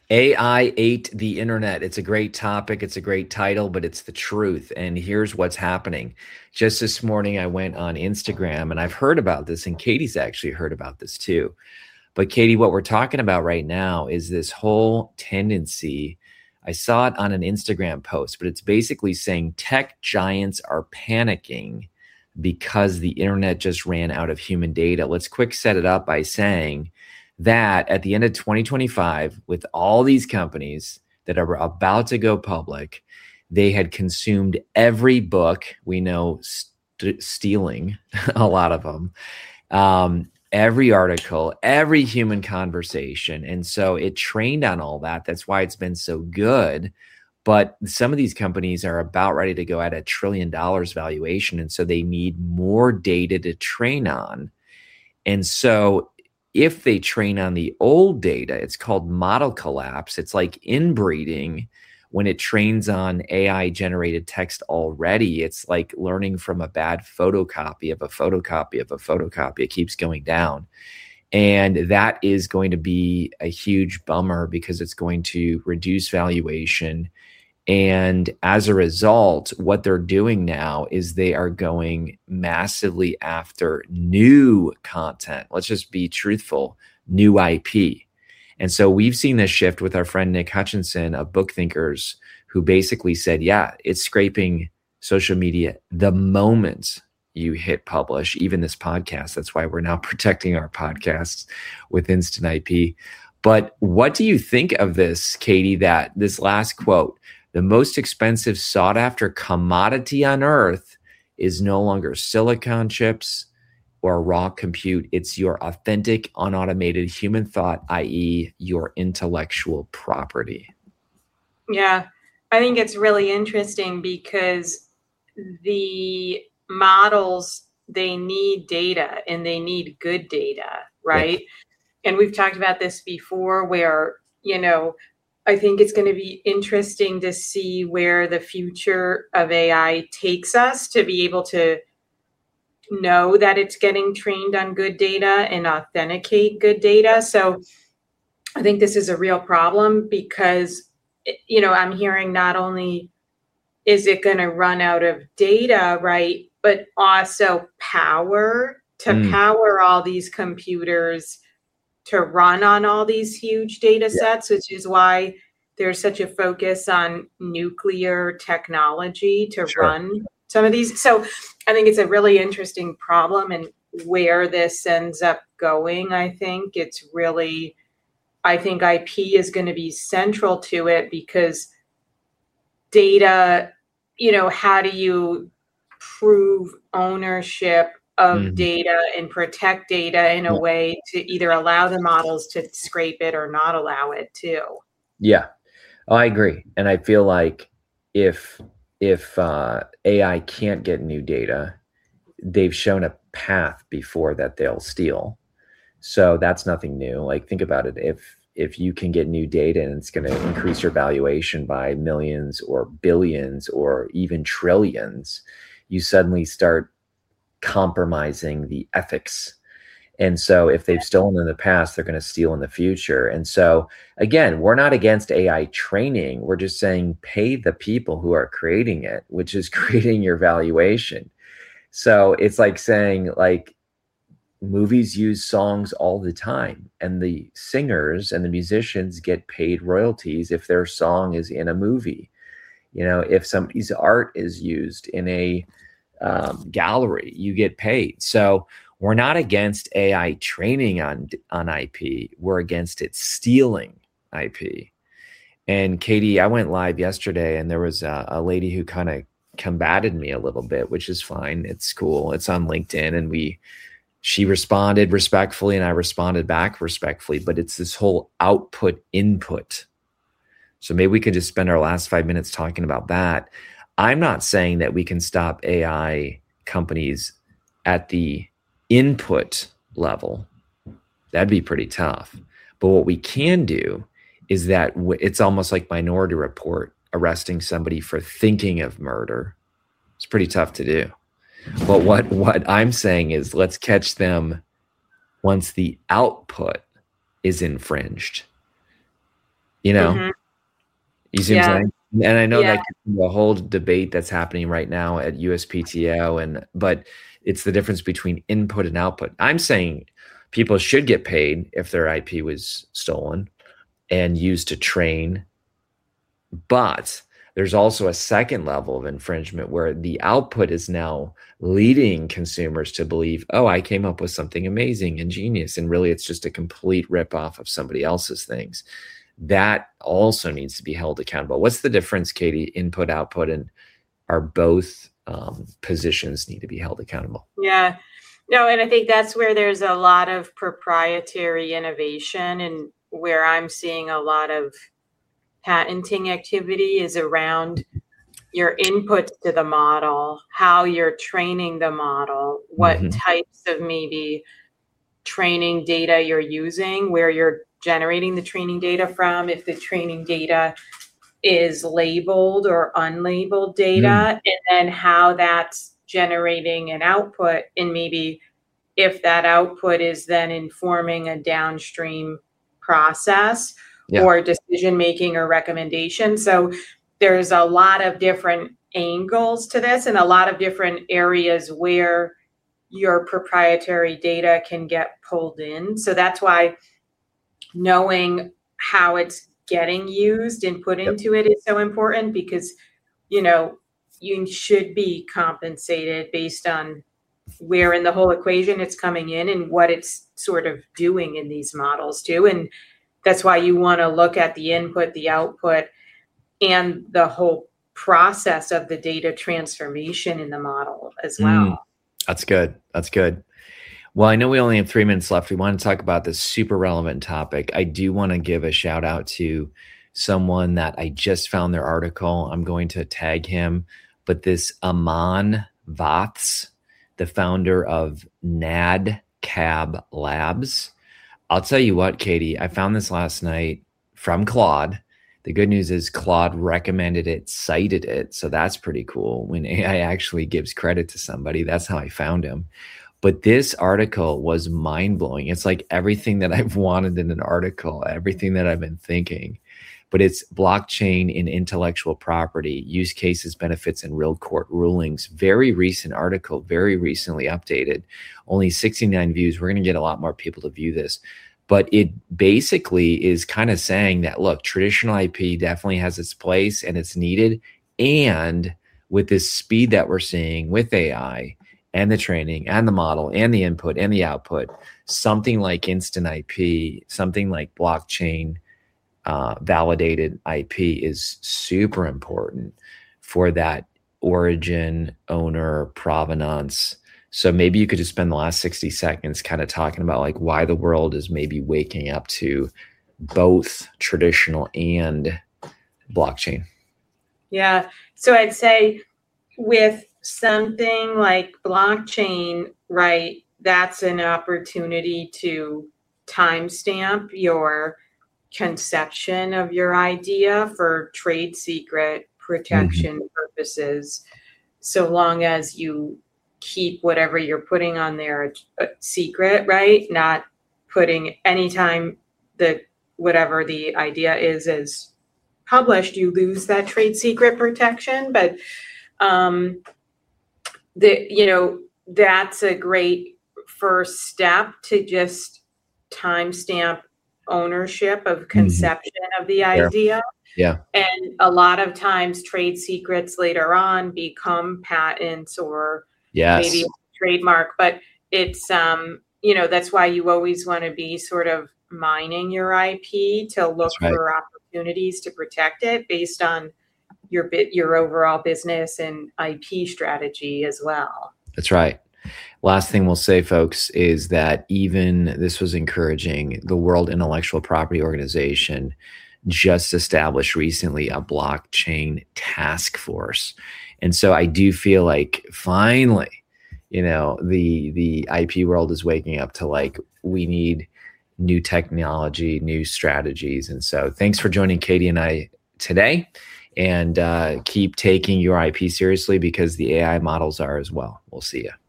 AI ate the internet. It's a great topic. It's a great title, but it's the truth. And here's what's happening. Just this morning, I went on Instagram and I've heard about this, and Katie's actually heard about this too. But Katie, what we're talking about right now is this whole tendency. I saw it on an Instagram post, but it's basically saying tech giants are panicking because the internet just ran out of human data. Let's quick set it up by saying that at the end of 2025, with all these companies that are about to go public, they had consumed every book we know, stealing a lot of them, every article, every human conversation. And so it trained on all that. That's why it's been so good. But some of these companies are about ready to go at $1 trillion valuation. And so they need more data to train on. And so if they train on the old data, it's called model collapse. It's like inbreeding. When it trains on AI generated text already, it's like learning from a bad photocopy of a photocopy of a photocopy. It keeps going down. And that is going to be a huge bummer because it's going to reduce valuation. And as a result, what they're doing now is they are going massively after new content. Let's just be truthful, new IP. And so we've seen this shift with our friend Nick Hutchinson of Book Thinkers, who basically said, yeah, it's scraping social media the moment you hit publish, even this podcast. That's why we're now protecting our podcasts with Instant IP. But what do you think of this, Katie, that this last quote, the most expensive sought after commodity on earth is no longer silicon chips or raw compute. It's your authentic, unautomated human thought, i.e. your intellectual property. Yeah, I think it's really interesting because the models, they need data and they need good data, right? Yeah. And we've talked about this before where, I think it's going to be interesting to see where the future of AI takes us to be able to know that it's getting trained on good data and authenticate good data. So I think this is a real problem because, I'm hearing not only is it going to run out of data, right, but also power to power all these computers to run on all these huge data sets, which is why there's such a focus on nuclear technology to run some of these. So I think it's a really interesting problem, and where this ends up going, I think IP is going to be central to it because data, how do you prove ownership of data and protect data in a way to either allow the models to scrape it or not allow it to? Yeah, I agree. And I feel like if AI can't get new data, they've shown a path before that they'll steal. So that's nothing new. Like, think about it. If you can get new data and it's going to increase your valuation by millions or billions or even trillions, you suddenly start compromising the ethics. And so if they've stolen in the past, they're going to steal in the future. And so again, we're not against AI training. We're just saying pay the people who are creating it, which is creating your valuation. So it's like saying, like, movies use songs all the time, and the singers and the musicians get paid royalties if their song is in a movie. If somebody's art is used in a gallery, you get paid. So we're not against AI training on IP. We're against it stealing IP. And Katie, I went live yesterday, and there was a lady who kind of combated me a little bit, which is fine. It's cool. It's on LinkedIn, and she responded respectfully, and I responded back respectfully. But it's this whole output input. So maybe we could just spend our last 5 minutes talking about that. I'm not saying that we can stop AI companies at the input level. That'd be pretty tough. But what we can do is that it's almost like Minority Report arresting somebody for thinking of murder. It's pretty tough to do. But what I'm saying is, let's catch them once the output is infringed. You know, Mhm. you see what I'm Yeah. saying? And I know Yeah. that the whole debate that's happening right now at USPTO, but it's the difference between input and output. I'm saying people should get paid if their IP was stolen and used to train, but there's also a second level of infringement where the output is now leading consumers to believe, oh, I came up with something amazing and genius, and really it's just a complete ripoff of somebody else's things. That also needs to be held accountable. What's the difference, Katie? Input, output, and are both positions need to be held accountable? Yeah. No, and I think that's where there's a lot of proprietary innovation, and where I'm seeing a lot of patenting activity is around your inputs to the model, how you're training the model, what Mm-hmm. types of maybe training data you're using, where you're generating the training data from, if the training data is labeled or unlabeled Mm. data, and then how that's generating an output, and maybe if that output is then informing a downstream process Yeah. or decision making or recommendation. So there's a lot of different angles to this, and a lot of different areas where your proprietary data can get pulled in. So that's why knowing how it's getting used and put Yep. into it is so important, because you know you should be compensated based on where in the whole equation it's coming in and what it's sort of doing in these models too. And that's why you want to look at the input, the output, and the whole process of the data transformation in the model as Mm. well. That's good. That's good. Well, I know we only have 3 minutes left. We want to talk about this super relevant topic. I do want to give a shout out to someone that I just found their article. I'm going to tag him, but this Aman Vaths, the founder of NADCAB Labs. I'll tell you what, Katie, I found this last night from Claude. The good news is Claude recommended it, cited it. So that's pretty cool. When AI actually gives credit to somebody, that's how I found him. But this article was mind blowing. It's like everything that I've wanted in an article, everything that I've been thinking. But it's blockchain in intellectual property, use cases, benefits, and real court rulings. Very recent article, very recently updated. Only 69 views. We're going to get a lot more people to view this. But it basically is kind of saying that, look, traditional IP definitely has its place and it's needed. And with this speed that we're seeing with AI, and the training and the model and the input and the output, something like instant IP, something like blockchain validated IP is super important for that origin, owner, provenance. So maybe you could just spend the last 60 seconds kind of talking about like why the world is maybe waking up to both traditional and blockchain. Yeah. So I'd say with something like blockchain, right, that's an opportunity to timestamp your conception of your idea for trade secret protection purposes, so long as you keep whatever you're putting on there a secret, right? Not putting anytime that whatever the idea is published, you lose that trade secret protection. But that's a great first step to just timestamp ownership of conception of the idea. Yeah. And a lot of times trade secrets later on become patents or maybe a trademark, but it's that's why you always want to be sort of mining your IP to look for opportunities to protect it based on your overall business and IP strategy as well. That's right. Last thing we'll say, folks, is that even this was encouraging. The World Intellectual Property Organization just established recently a blockchain task force. And so I do feel like finally, the IP world is waking up to like, we need new technology, new strategies. And so thanks for joining Katie and I today, and keep taking your IP seriously because the AI models are as well. We'll see you.